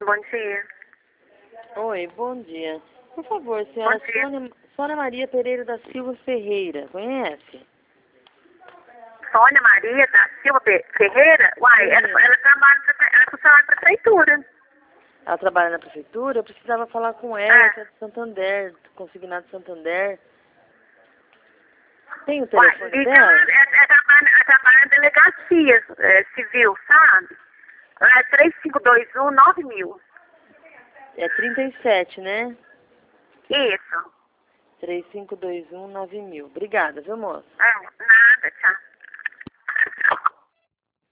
Bom dia. Oi, bom dia. Por favor, senhora Bom dia. Sônia Maria Pereira da Silva Ferreira, conhece? Sônia Maria da Silva Ferreira? Uai, Sim. ela trabalha, ela funciona na prefeitura. Ela trabalha na prefeitura, eu precisava falar com ela, que é de Santander, consignado de Santander. Tem o telefone Liga, dela? ela trabalha na delegacia civil, sabe? Lá é 3521-9000. É 37, né? Isso. 3521-9000. Obrigada, viu, moça? Nada, tchau.